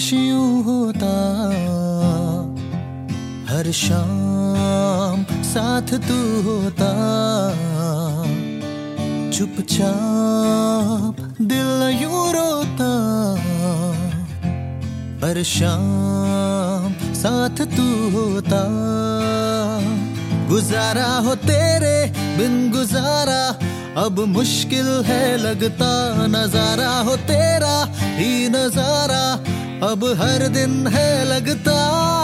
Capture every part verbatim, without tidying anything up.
काश यूं होता हर शाम साथ तू होता, चुपचाप दिल यूं रोता, हर शाम साथ तू होता। गुजारा हो तेरे बिन गुजारा अब मुश्किल है लगता, नजारा हो तेरा ही नजारा अब हर दिन है लगता।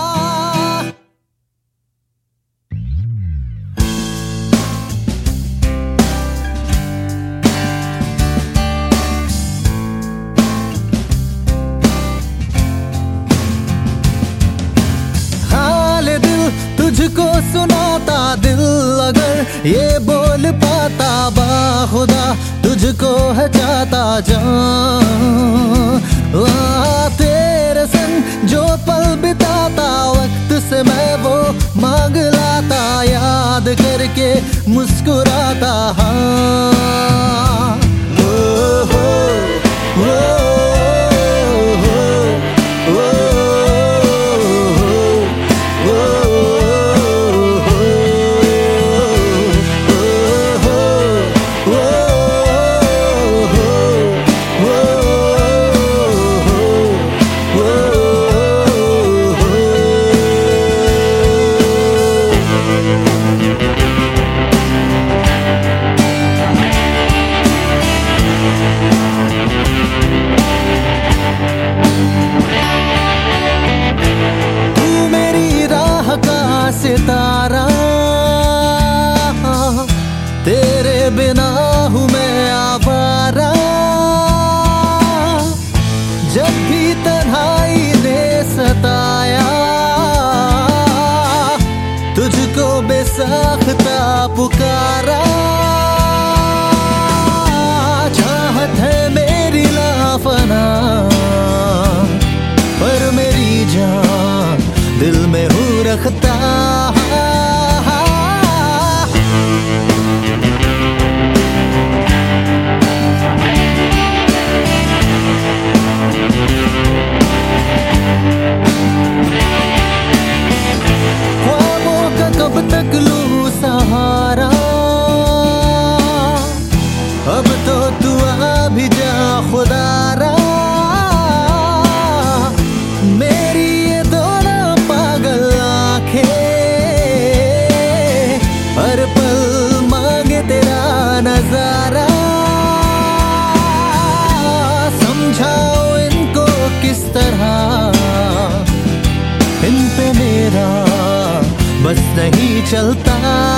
तुझको सुनाता दिल अगर ये बोल पाता, बाखुदा तुझको है चाहता जान। तेरे संग जो पल बिताता वक्त से मैं वो मांग लाता, याद करके मुस्कुराता। हाँ ओ हो ओ सितारा, तेरे बिना हूँ मैं आवारा। जब भी तन्हाई ने सताया तुझको बेसाख्ता पुकारा। चाहत है मेरी लाफना पर मेरी जान दिल में हूँ रखता। ख्वाबों का कब तक लूं सहारा, अब तो तू आ भी जा खुदारा। मेरी ये दोनों पागल आंखें हर पल मांगे तेरा नजारा। समझाओ इनको किस तरह इन पे मेरा बस नहीं चलता।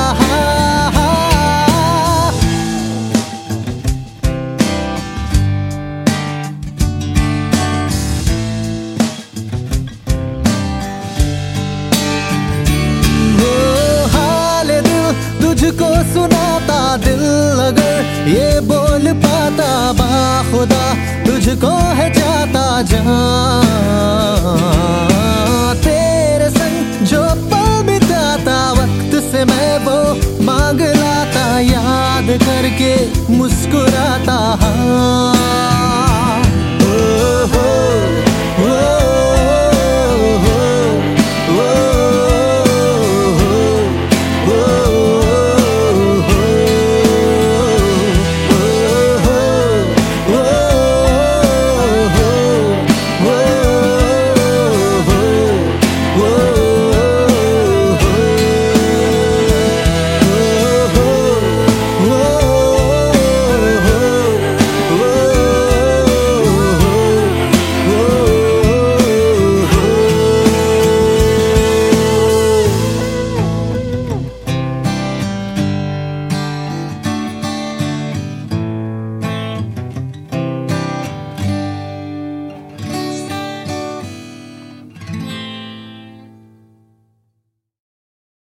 तुझको सुनाता दिल अगर ये बोल पाता, बाखुदा तुझको है चाहता जान। तेरे संग जो पल बिताता वक्त से मैं वो मांग लाता, याद करके मुस्कुराता। हाँ